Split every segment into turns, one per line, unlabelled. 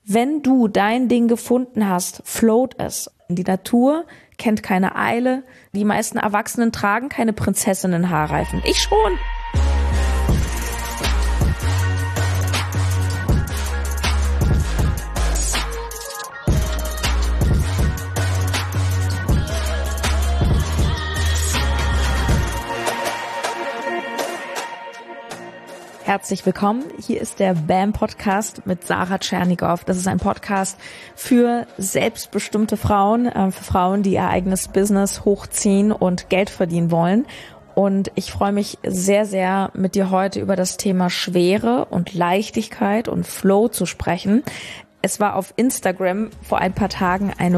Wenn du dein Ding gefunden hast, float es. Die Natur kennt keine Eile. Die meisten Erwachsenen tragen keine Prinzessinnen-Haarreifen. Ich schon. Herzlich willkommen. Hier ist der BAM-Podcast mit Sarah Tschernigow. Das ist ein Podcast für selbstbestimmte Frauen, für Frauen, die ihr eigenes Business hochziehen und Geld verdienen wollen. Und ich freue mich sehr, sehr, mit dir heute über das Thema Schwere und Leichtigkeit und Flow zu sprechen. Es war auf Instagram vor ein paar Tagen eine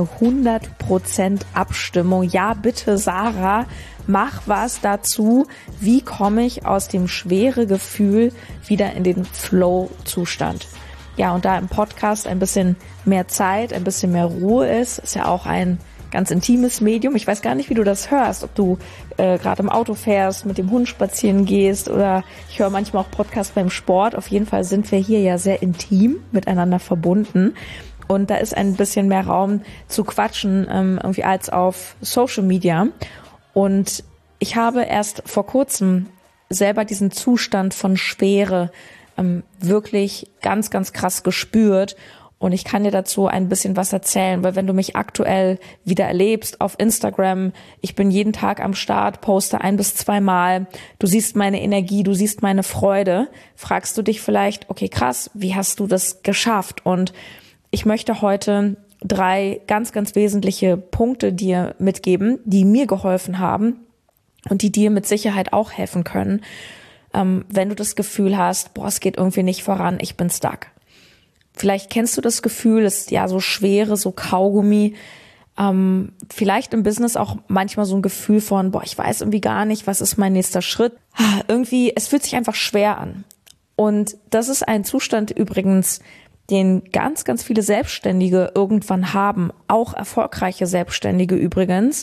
100% Abstimmung. Ja, bitte, Sarah, mach was dazu. Wie komme ich aus dem schwere Gefühl wieder in den Flow-Zustand? Ja, und da im Podcast ein bisschen mehr Zeit, ein bisschen mehr Ruhe ist ja auch ein ganz intimes Medium. Ich weiß gar nicht, wie du das hörst, ob du gerade im Auto fährst, mit dem Hund spazieren gehst oder ich höre manchmal auch Podcasts beim Sport. Auf jeden Fall sind wir hier ja sehr intim miteinander verbunden und da ist ein bisschen mehr Raum zu quatschen irgendwie als auf Social Media. Und ich habe erst vor kurzem selber diesen Zustand von Schwere wirklich ganz, ganz krass gespürt. Und ich kann dir dazu ein bisschen was erzählen, weil wenn du mich aktuell wieder erlebst auf Instagram, ich bin jeden Tag am Start, poste 1 bis 2 Mal, du siehst meine Energie, du siehst meine Freude, fragst du dich vielleicht, okay, krass, wie hast du das geschafft? Und ich möchte heute 3 ganz, ganz wesentliche Punkte dir mitgeben, die mir geholfen haben und die dir mit Sicherheit auch helfen können, wenn du das Gefühl hast, boah, es geht irgendwie nicht voran, ich bin stuck. Vielleicht kennst du das Gefühl, es ist ja so Schwere, so Kaugummi, vielleicht im Business auch manchmal so ein Gefühl von, boah, ich weiß irgendwie gar nicht, was ist mein nächster Schritt. Irgendwie, es fühlt sich einfach schwer an. Und das ist ein Zustand übrigens, den ganz, ganz viele Selbstständige irgendwann haben, auch erfolgreiche Selbstständige übrigens,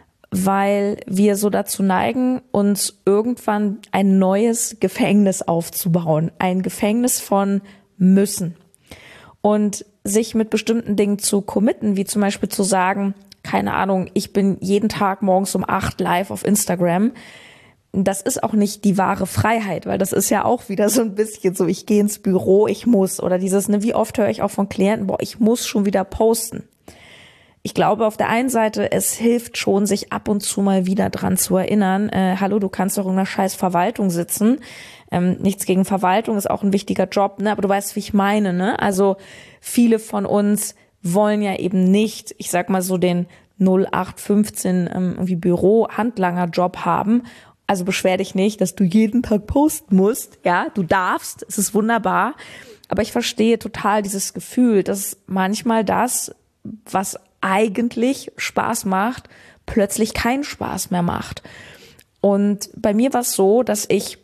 weil wir so dazu neigen, uns irgendwann ein neues Gefängnis aufzubauen. Ein Gefängnis von müssen. Und sich mit bestimmten Dingen zu committen, wie zum Beispiel zu sagen, keine Ahnung, ich bin jeden Tag morgens um 8 live auf Instagram. Das ist auch nicht die wahre Freiheit, weil das ist ja auch wieder so ein bisschen so, ich gehe ins Büro, ich muss. Oder dieses, wie oft höre ich auch von Klienten, boah, ich muss schon wieder posten. Ich glaube auf der einen Seite, es hilft schon, sich ab und zu mal wieder dran zu erinnern, hallo, du kannst doch in einer scheiß Verwaltung sitzen. Nichts gegen Verwaltung, ist auch ein wichtiger Job, ne? Aber du weißt, wie ich meine, ne? Also viele von uns wollen ja eben nicht, ich sag mal so den 0815 irgendwie Büro-Handlanger-Job haben. Also beschwer dich nicht, dass du jeden Tag posten musst. Ja, du darfst, es ist wunderbar. Aber ich verstehe total dieses Gefühl, dass manchmal das, was eigentlich Spaß macht, plötzlich keinen Spaß mehr macht. Und bei mir war es so, dass ich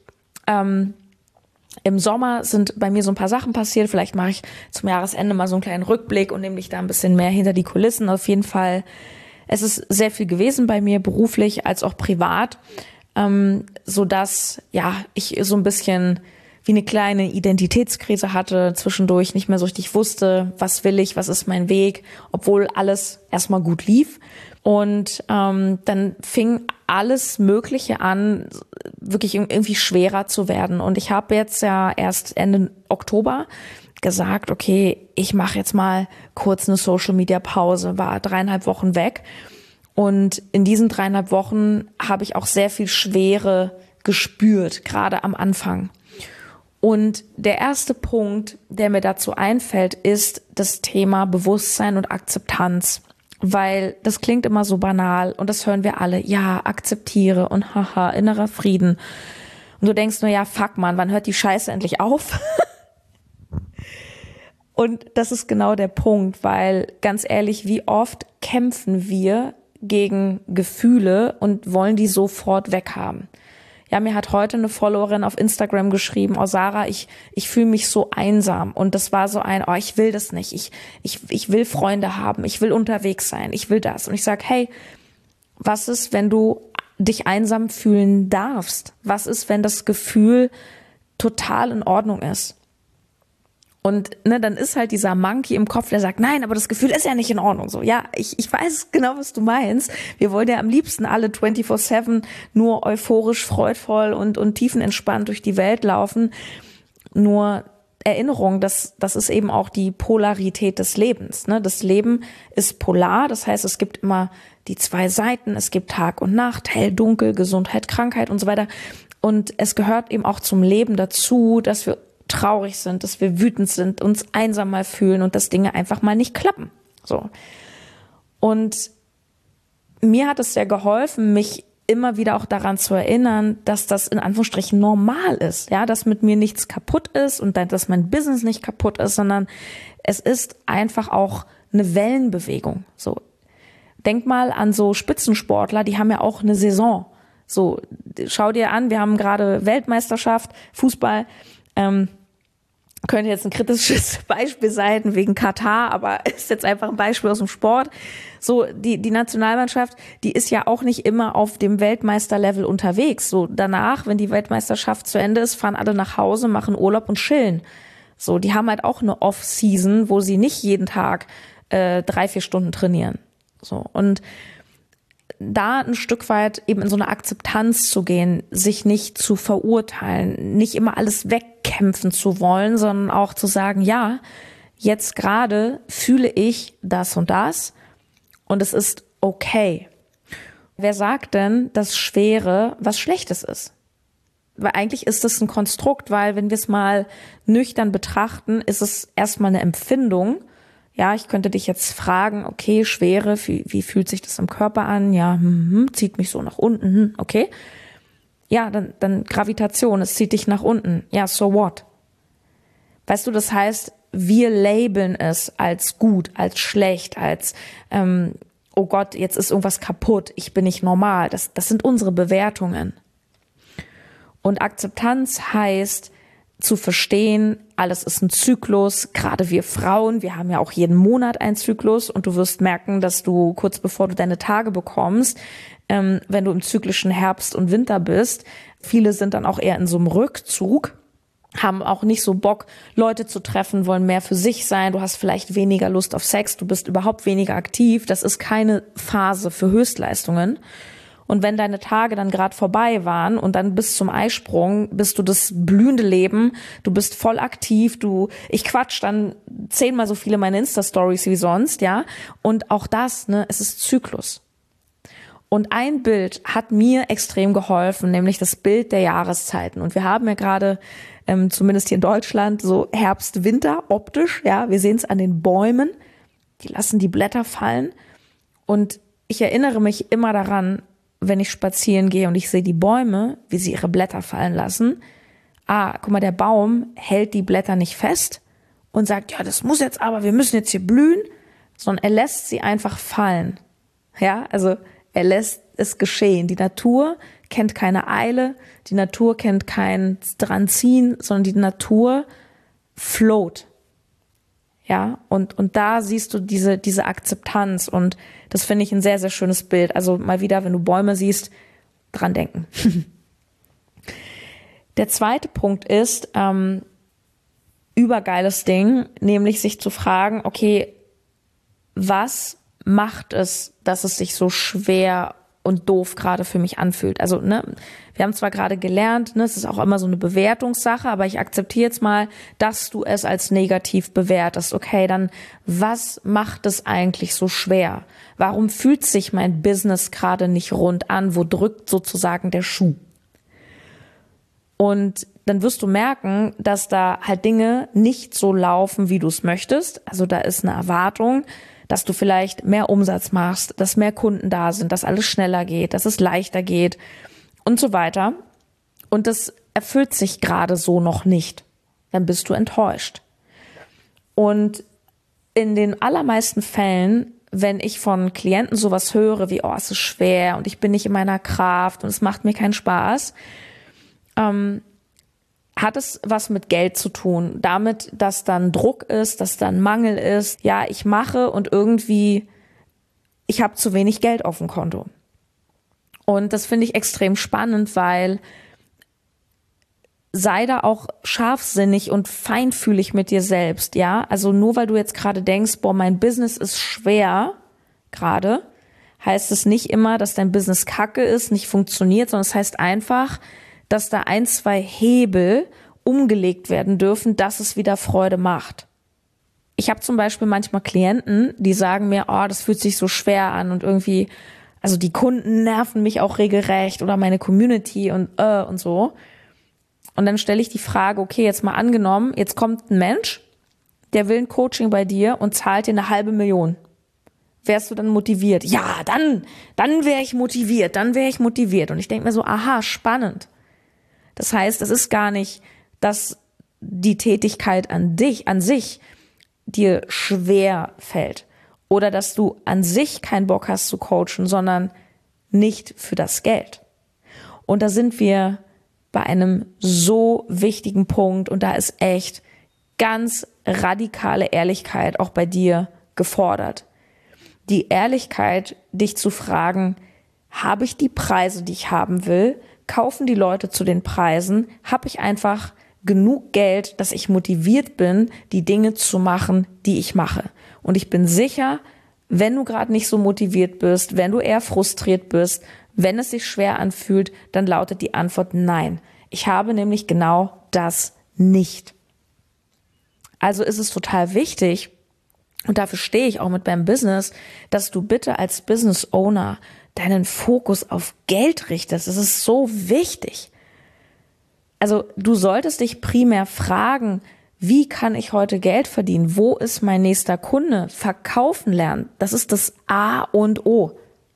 im Sommer sind bei mir so ein paar Sachen passiert. Vielleicht mache ich zum Jahresende mal so einen kleinen Rückblick und nehme dich da ein bisschen mehr hinter die Kulissen. Auf jeden Fall, es ist sehr viel gewesen bei mir, beruflich als auch privat, so dass ja ich so ein bisschen wie eine kleine Identitätskrise hatte, zwischendurch nicht mehr so richtig wusste, was will ich, was ist mein Weg, obwohl alles erstmal gut lief. Und dann fing alles Mögliche an, wirklich irgendwie schwerer zu werden. Und ich habe jetzt ja erst Ende Oktober gesagt, okay, ich mache jetzt mal kurz eine Social-Media-Pause, war 3,5 Wochen weg. Und in diesen 3,5 Wochen habe ich auch sehr viel Schwere gespürt, gerade am Anfang. Und der erste Punkt, der mir dazu einfällt, ist das Thema Bewusstsein und Akzeptanz. Weil das klingt immer so banal und das hören wir alle. Ja, akzeptiere und haha, innerer Frieden. Und du denkst nur, ja, fuck man, wann hört die Scheiße endlich auf? Und das ist genau der Punkt, weil ganz ehrlich, wie oft kämpfen wir gegen Gefühle und wollen die sofort weghaben? Ja, mir hat heute eine Followerin auf Instagram geschrieben, oh Sarah, ich fühle mich so einsam. Und das war so ein, oh, ich will das nicht. Ich will Freunde haben, ich will unterwegs sein, ich will das. Und ich sag, hey, was ist, wenn du dich einsam fühlen darfst? Was ist, wenn das Gefühl total in Ordnung ist? Und ne, dann ist halt dieser Monkey im Kopf, der sagt, nein, aber das Gefühl ist ja nicht in Ordnung. So, ja, ich weiß genau, was du meinst. Wir wollen ja am liebsten alle 24/7 nur euphorisch, freudvoll und tiefenentspannt durch die Welt laufen. Nur Erinnerung, das ist eben auch die Polarität des Lebens. Ne? Das Leben ist polar, das heißt, es gibt immer die zwei Seiten. Es gibt Tag und Nacht, hell, dunkel, Gesundheit, Krankheit und so weiter. Und es gehört eben auch zum Leben dazu, dass wir traurig sind, dass wir wütend sind, uns einsam mal fühlen und dass Dinge einfach mal nicht klappen. So. Und mir hat es sehr geholfen, mich immer wieder auch daran zu erinnern, dass das in Anführungsstrichen normal ist, ja, dass mit mir nichts kaputt ist und dass mein Business nicht kaputt ist, sondern es ist einfach auch eine Wellenbewegung. So. Denk mal an so Spitzensportler, die haben ja auch eine Saison. So, schau dir an, wir haben gerade Weltmeisterschaft, Fußball, könnte jetzt ein kritisches Beispiel sein wegen Katar, aber ist jetzt einfach ein Beispiel aus dem Sport. So, die Nationalmannschaft, die ist ja auch nicht immer auf dem Weltmeisterlevel unterwegs. So, danach, wenn die Weltmeisterschaft zu Ende ist, fahren alle nach Hause, machen Urlaub und chillen. So, die haben halt auch eine Off-Season, wo sie nicht jeden Tag 3-4 Stunden trainieren. So, und da ein Stück weit eben in so eine Akzeptanz zu gehen, sich nicht zu verurteilen, nicht immer alles wegkämpfen zu wollen, sondern auch zu sagen, ja, jetzt gerade fühle ich das und das und es ist okay. Wer sagt denn, dass Schwere was Schlechtes ist? Weil eigentlich ist es ein Konstrukt, weil wenn wir es mal nüchtern betrachten, ist es erstmal eine Empfindung. Ja, ich könnte dich jetzt fragen, okay, Schwere, wie fühlt sich das im Körper an? Ja, zieht mich so nach unten, okay. Ja, dann Gravitation, es zieht dich nach unten. Ja, so what? Weißt du, das heißt, wir labeln es als gut, als schlecht, als oh Gott, jetzt ist irgendwas kaputt, ich bin nicht normal. Das sind unsere Bewertungen. Und Akzeptanz heißt, zu verstehen, alles ist ein Zyklus, gerade wir Frauen, wir haben ja auch jeden Monat einen Zyklus und du wirst merken, dass du kurz bevor du deine Tage bekommst, wenn du im zyklischen Herbst und Winter bist, viele sind dann auch eher in so einem Rückzug, haben auch nicht so Bock, Leute zu treffen, wollen mehr für sich sein, du hast vielleicht weniger Lust auf Sex, du bist überhaupt weniger aktiv, das ist keine Phase für Höchstleistungen. Und wenn deine Tage dann gerade vorbei waren und dann bis zum Eisprung bist du das blühende Leben, du bist voll aktiv, ich quatsch dann 10-mal so viele meine Insta-Stories wie sonst, ja. Und auch das, ne, es ist Zyklus. Und ein Bild hat mir extrem geholfen, nämlich das Bild der Jahreszeiten. Und wir haben ja gerade, zumindest hier in Deutschland, so Herbst, Winter optisch, ja. Wir sehen es an den Bäumen, die lassen die Blätter fallen. Und ich erinnere mich immer daran, wenn ich spazieren gehe und ich sehe die Bäume, wie sie ihre Blätter fallen lassen. Guck mal, der Baum hält die Blätter nicht fest und sagt, ja, das muss jetzt aber, wir müssen jetzt hier blühen, sondern er lässt sie einfach fallen. Ja, also er lässt es geschehen. Die Natur kennt keine Eile, die Natur kennt kein Dranziehen, sondern die Natur float. Ja, und da siehst du diese Akzeptanz und das finde ich ein sehr, sehr schönes Bild. Also mal wieder, wenn du Bäume siehst, dran denken. Der zweite Punkt ist, übergeiles Ding, nämlich sich zu fragen, okay, was macht es, dass es sich so schwer und doof gerade für mich anfühlt? Also, ne, wir haben zwar gerade gelernt, ne, es ist auch immer so eine Bewertungssache, aber ich akzeptiere jetzt mal, dass du es als negativ bewertest. Okay, dann was macht es eigentlich so schwer? Warum fühlt sich mein Business gerade nicht rund an? Wo drückt sozusagen der Schuh? Und dann wirst du merken, dass da halt Dinge nicht so laufen, wie du es möchtest. Also da ist eine Erwartung, dass du vielleicht mehr Umsatz machst, dass mehr Kunden da sind, dass alles schneller geht, dass es leichter geht und so weiter. Und das erfüllt sich gerade so noch nicht. Dann bist du enttäuscht. Und in den allermeisten Fällen, wenn ich von Klienten sowas höre wie, oh, es ist schwer und ich bin nicht in meiner Kraft und es macht mir keinen Spaß, hat es was mit Geld zu tun. Damit, dass dann Druck ist, dass dann Mangel ist. Ja, ich mache und irgendwie, ich habe zu wenig Geld auf dem Konto. Und das finde ich extrem spannend, weil sei da auch scharfsinnig und feinfühlig mit dir selbst, ja? Also nur weil du jetzt gerade denkst, boah, mein Business ist schwer gerade, heißt es nicht immer, dass dein Business kacke ist, nicht funktioniert, sondern es heißt einfach, dass da 1, 2 Hebel umgelegt werden dürfen, dass es wieder Freude macht. Ich habe zum Beispiel manchmal Klienten, die sagen mir, oh, das fühlt sich so schwer an und irgendwie, also die Kunden nerven mich auch regelrecht oder meine Community und so. Und dann stelle ich die Frage, okay, jetzt mal angenommen, jetzt kommt ein Mensch, der will ein Coaching bei dir und zahlt dir 500.000. Wärst du dann motiviert? Ja, dann wäre ich motiviert, Und ich denke mir so, aha, spannend. Das heißt, es ist gar nicht, dass die Tätigkeit an sich dir schwer fällt oder dass du an sich keinen Bock hast zu coachen, sondern nicht für das Geld. Und da sind wir bei einem so wichtigen Punkt und da ist echt ganz radikale Ehrlichkeit auch bei dir gefordert. Die Ehrlichkeit, dich zu fragen, habe ich die Preise, die ich haben will? Kaufen die Leute zu den Preisen? Habe ich einfach genug Geld, dass ich motiviert bin, die Dinge zu machen, die ich mache? Und ich bin sicher, wenn du gerade nicht so motiviert bist, wenn du eher frustriert bist, wenn es sich schwer anfühlt, dann lautet die Antwort nein. Ich habe nämlich genau das nicht. Also ist es total wichtig, und dafür stehe ich auch mit meinem Business, dass du bitte als Business Owner deinen Fokus auf Geld richtest. Das ist so wichtig. Also du solltest dich primär fragen, wie kann ich heute Geld verdienen? Wo ist mein nächster Kunde? Verkaufen lernen. Das ist das A und O.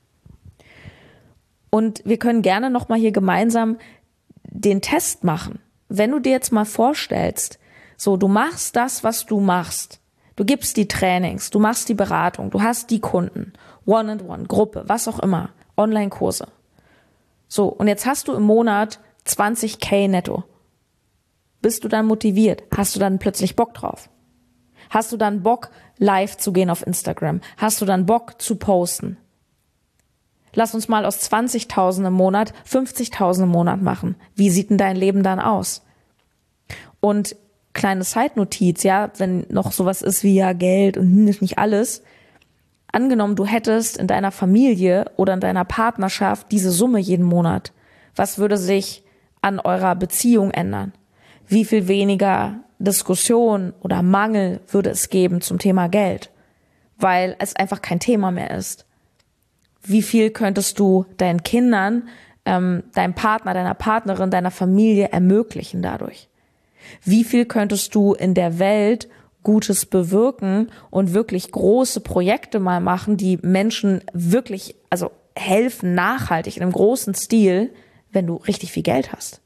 Und wir können gerne nochmal hier gemeinsam den Test machen. Wenn du dir jetzt mal vorstellst, so du machst das, was du machst. Du gibst die Trainings, du machst die Beratung, du hast die Kunden, One-on-One, Gruppe, was auch immer, Online-Kurse. So, und jetzt hast du im Monat 20.000 netto. Bist du dann motiviert? Hast du dann plötzlich Bock drauf? Hast du dann Bock, live zu gehen auf Instagram? Hast du dann Bock zu posten? Lass uns mal aus 20.000 im Monat 50.000 im Monat machen. Wie sieht denn dein Leben dann aus? Und kleine Side-Notiz, ja, wenn noch sowas ist wie ja Geld und nicht alles. Angenommen, du hättest in deiner Familie oder in deiner Partnerschaft diese Summe jeden Monat. Was würde sich an eurer Beziehung ändern? Wie viel weniger Diskussion oder Mangel würde es geben zum Thema Geld? Weil es einfach kein Thema mehr ist. Wie viel könntest du deinen Kindern, deinem Partner, deiner Partnerin, deiner Familie ermöglichen dadurch? Wie viel könntest du in der Welt Gutes bewirken und wirklich große Projekte mal machen, die Menschen wirklich, also helfen, nachhaltig in einem großen Stil, wenn du richtig viel Geld hast?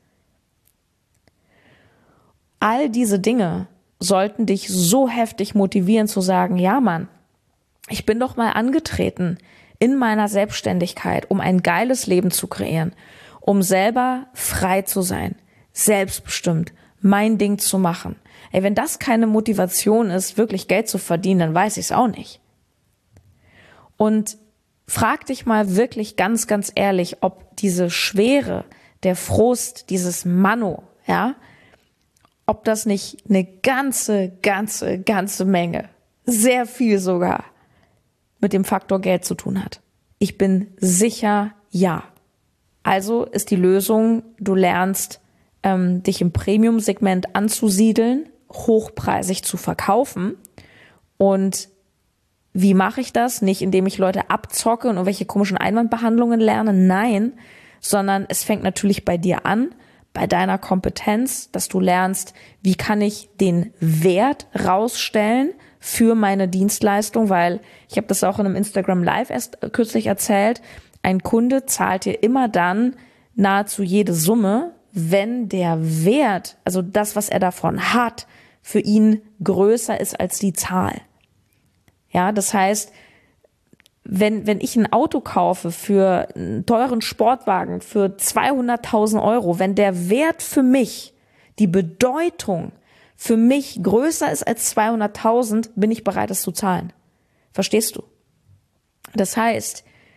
All diese Dinge sollten dich so heftig motivieren zu sagen, ja Mann, ich bin doch mal angetreten in meiner Selbstständigkeit, um ein geiles Leben zu kreieren, um selber frei zu sein, selbstbestimmt, mein Ding zu machen. Ey, wenn das keine Motivation ist, wirklich Geld zu verdienen, dann weiß ich es auch nicht. Und frag dich mal wirklich ganz, ganz ehrlich, ob diese Schwere, der Frust, dieses Manno, ja, ob das nicht eine ganze Menge, sehr viel sogar, mit dem Faktor Geld zu tun hat. Ich bin sicher, ja. Also ist die Lösung, du lernst, dich im Premium-Segment anzusiedeln, hochpreisig zu verkaufen. Und wie mache ich das? Nicht, indem ich Leute abzocke und irgendwelche komischen Einwandbehandlungen lerne, nein, sondern es fängt natürlich bei dir an, bei deiner Kompetenz, dass du lernst, wie kann ich den Wert rausstellen für meine Dienstleistung, weil ich habe das auch in einem Instagram Live erst kürzlich erzählt, ein Kunde zahlt dir immer dann nahezu jede Summe, wenn der Wert, also das, was er davon hat, für ihn größer ist als die Zahl. Ja, das heißt, wenn ich ein Auto kaufe für einen teuren Sportwagen für 200.000 Euro, wenn der Wert für mich, die Bedeutung für mich größer ist als 200.000, bin ich bereit, es zu zahlen. Verstehst du? Das heißt,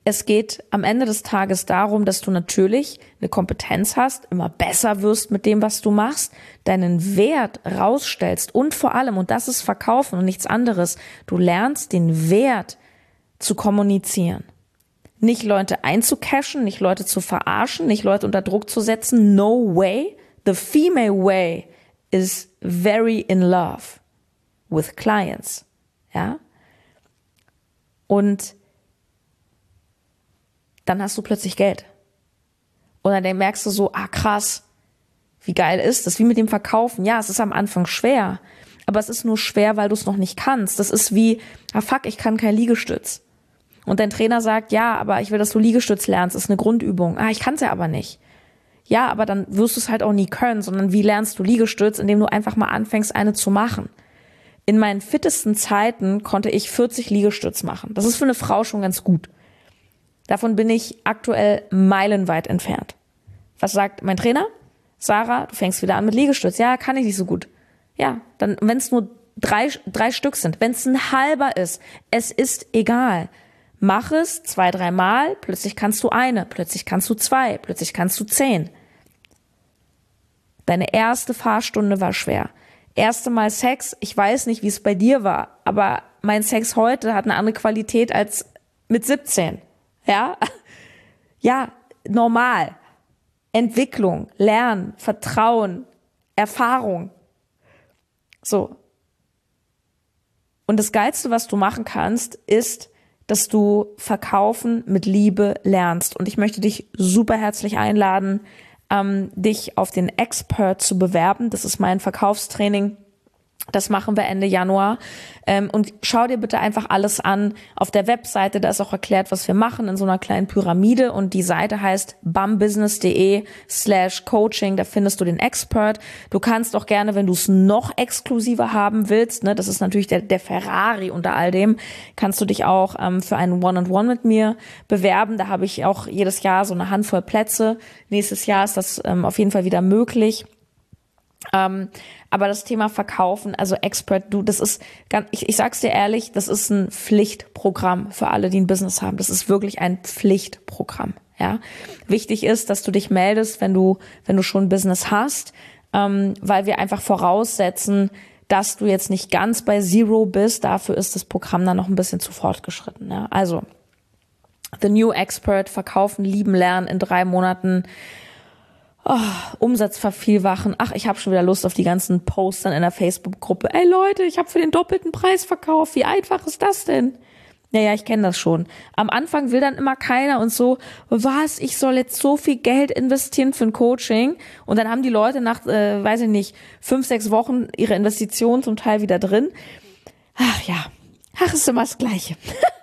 Es geht am Ende des Tages darum, dass du natürlich eine Kompetenz hast, immer besser wirst mit dem, was du machst, deinen Wert rausstellst und vor allem, und das ist Verkaufen und nichts anderes, du lernst den Wert zu kommunizieren. Nicht Leute einzucashen, nicht Leute zu verarschen, nicht Leute unter Druck zu setzen. No way. The female way is very in love with clients. Ja? Und dann hast du plötzlich Geld. Und dann merkst du so, krass, wie geil ist das? Wie mit dem Verkaufen. Ja, es ist am Anfang schwer, aber es ist nur schwer, weil du es noch nicht kannst. Das ist wie, ich kann kein Liegestütz. Und dein Trainer sagt, ja, aber ich will, dass du Liegestütz lernst. Das ist eine Grundübung. Ich kann es ja aber nicht. Ja, aber dann wirst du es halt auch nie können, sondern wie lernst du Liegestütz? Indem du einfach mal anfängst, eine zu machen. In meinen fittesten Zeiten konnte ich 40 Liegestütz machen. Das ist für eine Frau schon ganz gut. Davon bin ich aktuell meilenweit entfernt. Was sagt mein Trainer? Sarah, du fängst wieder an mit Liegestütz. Ja, kann ich nicht so gut. Ja, dann, wenn es nur drei Stück sind, wenn es ein halber ist, es ist egal. Mach es 2-3 Mal, plötzlich kannst du eine, plötzlich kannst du 2, plötzlich kannst du 10. Deine erste Fahrstunde war schwer. Erste Mal Sex, ich weiß nicht, wie es bei dir war, aber mein Sex heute hat eine andere Qualität als mit 17. Ja? Ja, normal. Entwicklung, Lernen, Vertrauen, Erfahrung. So. Und das Geilste, was du machen kannst, ist, dass du Verkaufen mit Liebe lernst. Und ich möchte dich super herzlich einladen, dich auf den Expert zu bewerben. Das ist mein Verkaufstraining. Das machen wir Ende Januar. Und schau dir bitte einfach alles an. Auf der Webseite, da ist auch erklärt, was wir machen in so einer kleinen Pyramide. Und die Seite heißt bumbusiness.de/coaching. Da findest du den Expert. Du kannst auch gerne, wenn du es noch exklusiver haben willst, ne, das ist natürlich der Ferrari unter all dem, kannst du dich auch für einen One-on-One mit mir bewerben. Da habe ich auch jedes Jahr so eine Handvoll Plätze. Nächstes Jahr ist das auf jeden Fall wieder möglich. Aber das Thema Verkaufen, also Expert, das ist, ich sag's dir ehrlich, das ist ein Pflichtprogramm für alle, die ein Business haben. Das ist wirklich ein Pflichtprogramm, ja. Wichtig ist, dass du dich meldest, wenn du schon ein Business hast, weil wir einfach voraussetzen, dass du jetzt nicht ganz bei Zero bist. Dafür ist das Programm dann noch ein bisschen zu fortgeschritten, ja. Also, The New Expert, Verkaufen, Lieben, Lernen in 3 Monaten. Umsatz vervielfachen. Ich habe schon wieder Lust auf die ganzen Posts dann in der Facebook-Gruppe. Ey Leute, ich habe für den doppelten Preis verkauft. Wie einfach ist das denn? Ja, ich kenne das schon. Am Anfang will dann immer keiner und so, was, ich soll jetzt so viel Geld investieren für ein Coaching? Und dann haben die Leute nach, 5-6 Wochen ihre Investition zum Teil wieder drin. Ist immer das Gleiche.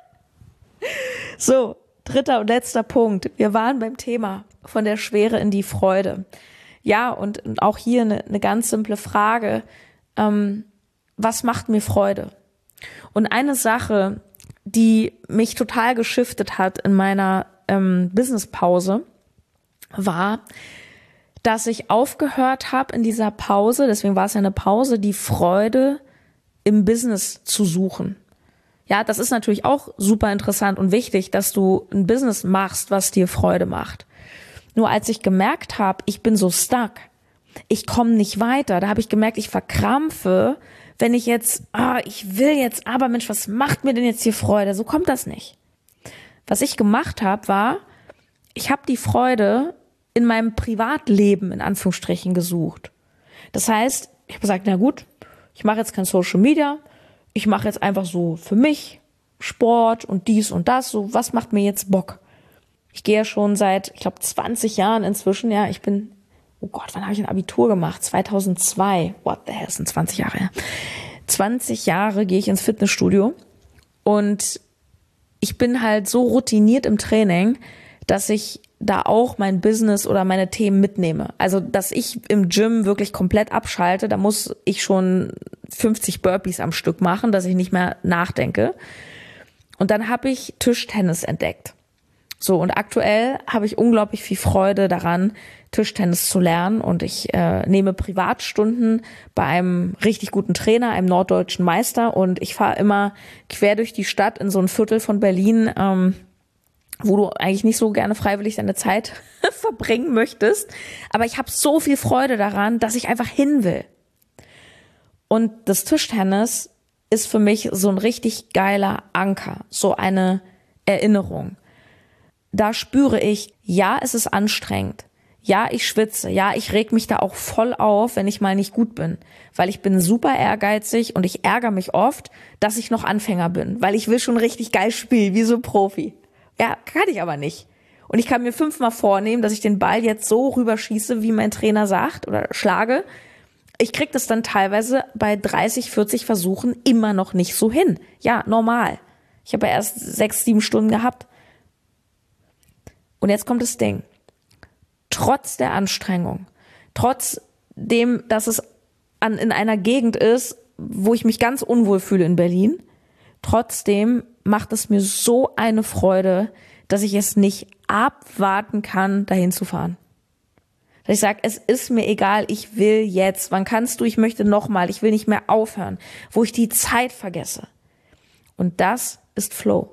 So, 3. und letzter Punkt. Wir waren beim Thema von der Schwere in die Freude. Ja, und auch hier eine ganz simple Frage. Was macht mir Freude? Und eine Sache, die mich total geschiftet hat in meiner Businesspause, war, dass ich aufgehört habe in dieser Pause, deswegen war es ja eine Pause, die Freude im Business zu suchen. Ja, das ist natürlich auch super interessant und wichtig, dass du ein Business machst, was dir Freude macht. Nur als ich gemerkt habe, ich bin so stuck, ich komme nicht weiter, da habe ich gemerkt, ich verkrampfe, wenn ich jetzt, ich will jetzt, aber Mensch, was macht mir denn jetzt hier Freude? So kommt das nicht. Was ich gemacht habe, war, ich habe die Freude in meinem Privatleben in Anführungsstrichen gesucht. Das heißt, ich habe gesagt, na gut, ich mache jetzt kein Social Media, ich mache jetzt einfach so für mich Sport und dies und das, so was macht mir jetzt Bock? Ich gehe ja schon seit, ich glaube, 20 Jahren inzwischen, ja, wann habe ich ein Abitur gemacht? 2002. What the hell, das sind 20 Jahre her. 20 Jahre gehe ich ins Fitnessstudio und ich bin halt so routiniert im Training, dass ich da auch mein Business oder meine Themen mitnehme. Also, dass ich im Gym wirklich komplett abschalte, da muss ich schon 50 Burpees am Stück machen, dass ich nicht mehr nachdenke. Und dann habe ich Tischtennis entdeckt. So, und aktuell habe ich unglaublich viel Freude daran, Tischtennis zu lernen, und ich nehme Privatstunden bei einem richtig guten Trainer, einem norddeutschen Meister, und ich fahre immer quer durch die Stadt in so ein Viertel von Berlin, wo du eigentlich nicht so gerne freiwillig deine Zeit verbringen möchtest. Aber ich habe so viel Freude daran, dass ich einfach hin will. Und das Tischtennis ist für mich so ein richtig geiler Anker, so eine Erinnerung. Da spüre ich, ja, es ist anstrengend. Ja, ich schwitze. Ja, ich reg mich da auch voll auf, wenn ich mal nicht gut bin. Weil ich bin super ehrgeizig und ich ärgere mich oft, dass ich noch Anfänger bin. Weil ich will schon richtig geil spielen, wie so Profi. Ja, kann ich aber nicht. Und ich kann mir 5-mal vornehmen, dass ich den Ball jetzt so rüberschieße, wie mein Trainer sagt, oder schlage. Ich krieg das dann teilweise bei 30, 40 Versuchen immer noch nicht so hin. Ja, normal. Ich habe ja erst 6, 7 Stunden gehabt. Und jetzt kommt das Ding. Trotz der Anstrengung, trotz dem, dass es in einer Gegend ist, wo ich mich ganz unwohl fühle in Berlin, trotzdem macht es mir so eine Freude, dass ich es nicht abwarten kann, dahin zu fahren. Dass ich sage, es ist mir egal, ich will jetzt. Wann kannst du? Ich möchte nochmal. Ich will nicht mehr aufhören. Wo ich die Zeit vergesse. Und das ist Flow.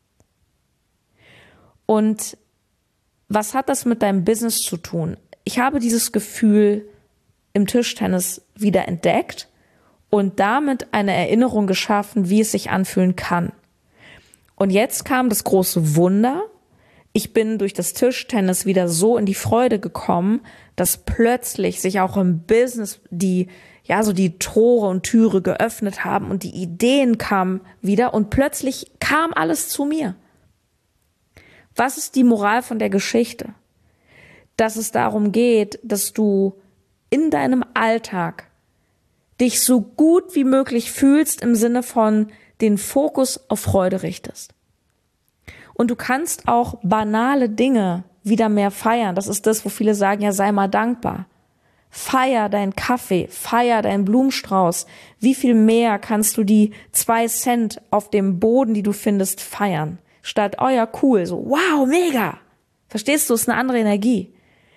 Und was hat das mit deinem Business zu tun? Ich habe dieses Gefühl im Tischtennis wieder entdeckt und damit eine Erinnerung geschaffen, wie es sich anfühlen kann. Und jetzt kam das große Wunder. Ich bin durch das Tischtennis wieder so in die Freude gekommen, dass plötzlich sich auch im Business die Tore und Türe geöffnet haben und die Ideen kamen wieder und plötzlich kam alles zu mir. Was ist die Moral von der Geschichte? Dass es darum geht, dass du in deinem Alltag dich so gut wie möglich fühlst im Sinne von den Fokus auf Freude richtest. Und du kannst auch banale Dinge wieder mehr feiern. Das ist das, wo viele sagen, ja, sei mal dankbar. Feier deinen Kaffee, feier deinen Blumenstrauß. Wie viel mehr kannst du die 2 Cent auf dem Boden, die du findest, feiern? Statt, oh ja, cool, so, wow, mega. Verstehst du, es ist eine andere Energie.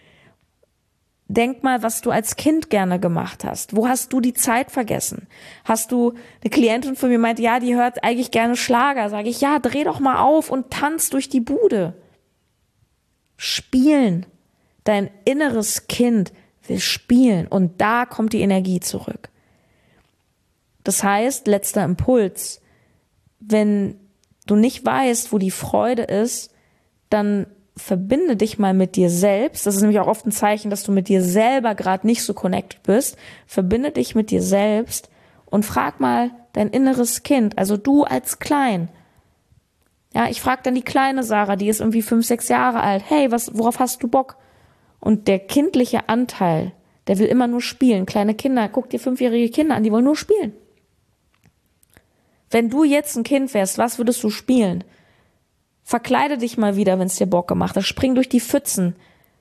Denk mal, was du als Kind gerne gemacht hast. Wo hast du die Zeit vergessen? Hast du, eine Klientin von mir meinte, ja, die hört eigentlich gerne Schlager. Sage ich, ja, dreh doch mal auf und tanz durch die Bude. Spielen. Dein inneres Kind will spielen und da kommt die Energie zurück. Das heißt, letzter Impuls, wenn du nicht weißt, wo die Freude ist, dann verbinde dich mal mit dir selbst. Das ist nämlich auch oft ein Zeichen, dass du mit dir selber gerade nicht so connected bist. Verbinde dich mit dir selbst und frag mal dein inneres Kind, also du als Klein. Ja, ich frage dann die kleine Sarah, die ist irgendwie 5, 6 Jahre alt. Hey, worauf hast du Bock? Und der kindliche Anteil, der will immer nur spielen. Kleine Kinder, guck dir 5-jährige Kinder an, die wollen nur spielen. Wenn du jetzt ein Kind wärst, was würdest du spielen? Verkleide dich mal wieder, wenn es dir Bock gemacht hat. Spring durch die Pfützen.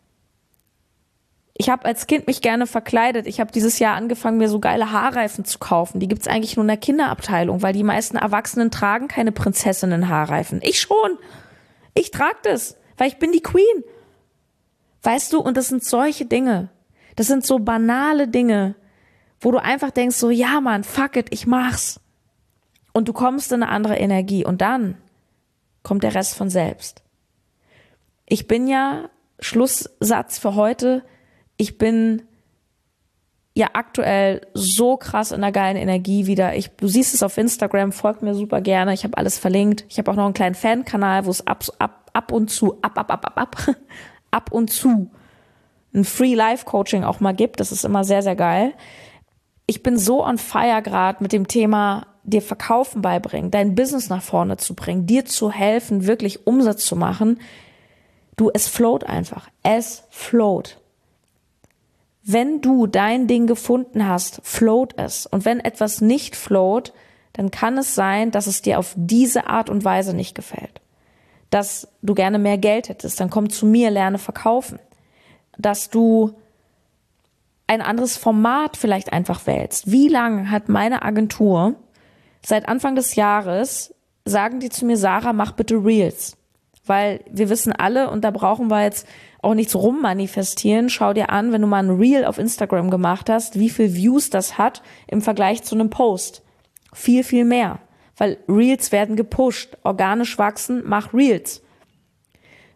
Ich habe als Kind mich gerne verkleidet. Ich habe dieses Jahr angefangen, mir so geile Haarreifen zu kaufen. Die gibt's eigentlich nur in der Kinderabteilung, weil die meisten Erwachsenen tragen keine Prinzessinnen-Haarreifen. Ich schon. Ich trage das, weil ich bin die Queen. Weißt du, und das sind solche Dinge. Das sind so banale Dinge, wo du einfach denkst so, ja Mann, fuck it, ich mach's. Und du kommst in eine andere Energie und dann kommt der Rest von selbst. Ich bin ja, Schlusssatz für heute, ich bin ja aktuell so krass in einer geilen Energie wieder. Du siehst es auf Instagram, folgt mir super gerne, ich habe alles verlinkt. Ich habe auch noch einen kleinen Fan-Kanal, wo es ab und zu ein Free-Life-Coaching auch mal gibt. Das ist immer sehr, sehr geil. Ich bin so on fire gerade mit dem Thema dir Verkaufen beibringen, dein Business nach vorne zu bringen, dir zu helfen, wirklich Umsatz zu machen. Du, es float einfach. Es float. Wenn du dein Ding gefunden hast, float es. Und wenn etwas nicht float, dann kann es sein, dass es dir auf diese Art und Weise nicht gefällt. Dass du gerne mehr Geld hättest, dann komm zu mir, lerne verkaufen. Dass du ein anderes Format vielleicht einfach wählst. Wie lange hat meine Agentur seit Anfang des Jahres, sagen die zu mir, Sarah, mach bitte Reels. Weil wir wissen alle, und da brauchen wir jetzt auch nichts rummanifestieren, schau dir an, wenn du mal ein Reel auf Instagram gemacht hast, wie viel Views das hat im Vergleich zu einem Post. Viel, viel mehr. Weil Reels werden gepusht. Organisch wachsen, mach Reels.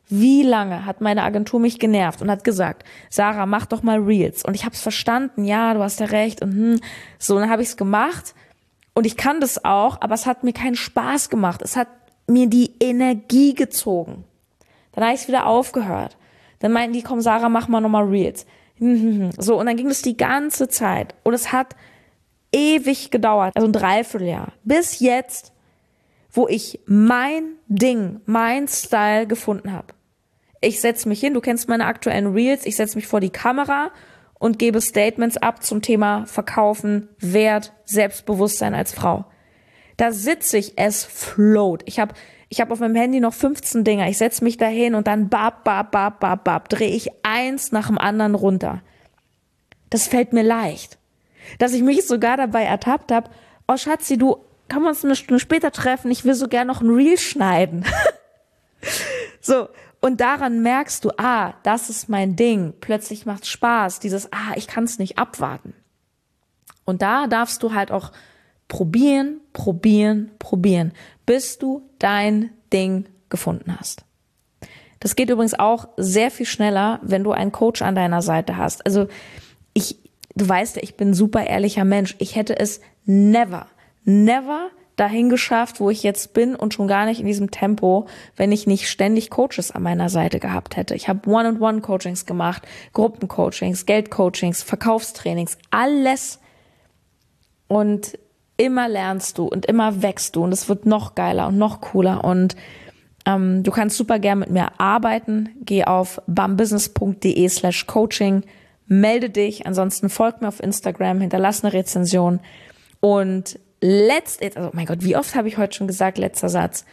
Wie lange hat meine Agentur mich genervt und hat gesagt, Sarah, mach doch mal Reels. Und ich habe es verstanden, ja, du hast ja recht. Und so, dann habe ich es gemacht und ich kann das auch, aber es hat mir keinen Spaß gemacht. Es hat mir die Energie gezogen. Dann habe ich es wieder aufgehört. Dann meinten die, komm Sarah, mach mal nochmal Reels. So, und dann ging das die ganze Zeit. Und es hat ewig gedauert, also ein Dreivierteljahr. Bis jetzt, wo ich mein Ding, mein Style gefunden habe. Ich setze mich hin, du kennst meine aktuellen Reels, ich setze mich vor die Kamera und gebe Statements ab zum Thema Verkaufen, Wert, Selbstbewusstsein als Frau. Da sitze ich, es float. Ich hab auf meinem Handy noch 15 Dinger. Ich setze mich da hin und dann drehe ich eins nach dem anderen runter. Das fällt mir leicht. Dass ich mich sogar dabei ertappt habe, oh Schatzi, du, können wir uns eine Stunde später treffen? Ich will so gern noch ein Reel schneiden. So, und daran merkst du, das ist mein Ding. Plötzlich macht's Spaß. Dieses, ich kann es nicht abwarten. Und da darfst du halt auch probieren, bis du dein Ding gefunden hast. Das geht übrigens auch sehr viel schneller, wenn du einen Coach an deiner Seite hast. Also du weißt ja, ich bin ein super ehrlicher Mensch. Ich hätte es never dahin geschafft, wo ich jetzt bin und schon gar nicht in diesem Tempo, wenn ich nicht ständig Coaches an meiner Seite gehabt hätte. Ich habe One-on-One-Coachings gemacht, Gruppencoachings, Geldcoachings, Verkaufstrainings, alles. Und immer lernst du und immer wächst du und es wird noch geiler und noch cooler und du kannst super gern mit mir arbeiten. Geh auf bambusiness.de/coaching, melde dich, ansonsten folg mir auf Instagram, hinterlass eine Rezension und oh mein Gott, wie oft habe ich heute schon gesagt, letzter Satz.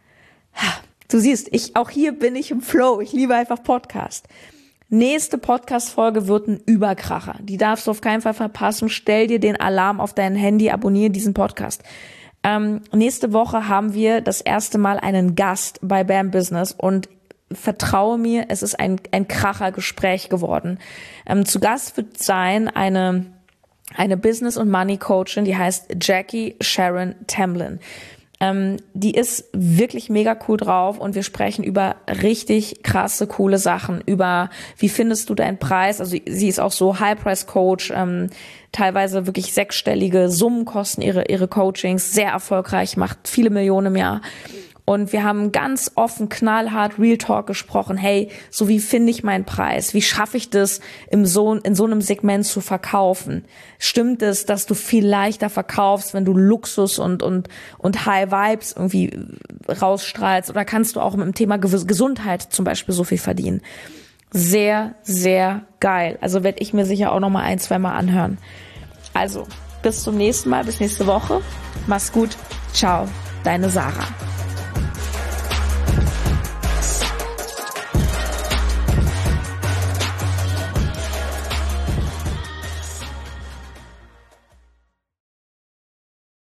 Du siehst, auch hier bin ich im Flow, ich liebe einfach Podcast. Nächste Podcast-Folge wird ein Überkracher. Die darfst du auf keinen Fall verpassen. Stell dir den Alarm auf dein Handy, abonniere diesen Podcast. Nächste Woche haben wir das erste Mal einen Gast bei BAM Business und vertraue mir, es ist ein Kracher-Gespräch geworden. Zu Gast wird sein eine Business- und Money-Coachin, die heißt Jackie Sharon Tamblin. Die ist wirklich mega cool drauf und wir sprechen über richtig krasse, coole Sachen, über wie findest du deinen Preis, also sie ist auch so High-Price-Coach, teilweise wirklich sechsstellige Summen kosten ihre Coachings, sehr erfolgreich, macht viele Millionen im Jahr. Und wir haben ganz offen, knallhart Real Talk gesprochen. Hey, so wie finde ich meinen Preis? Wie schaffe ich das, in so einem Segment zu verkaufen? Stimmt es, dass du viel leichter verkaufst, wenn du Luxus und High Vibes irgendwie rausstrahlst? Oder kannst du auch mit dem Thema Gesundheit zum Beispiel so viel verdienen? Sehr, sehr geil. Also werde ich mir sicher auch noch mal 1-2 Mal anhören. Also, bis zum nächsten Mal, bis nächste Woche. Mach's gut. Ciao, deine Sarah.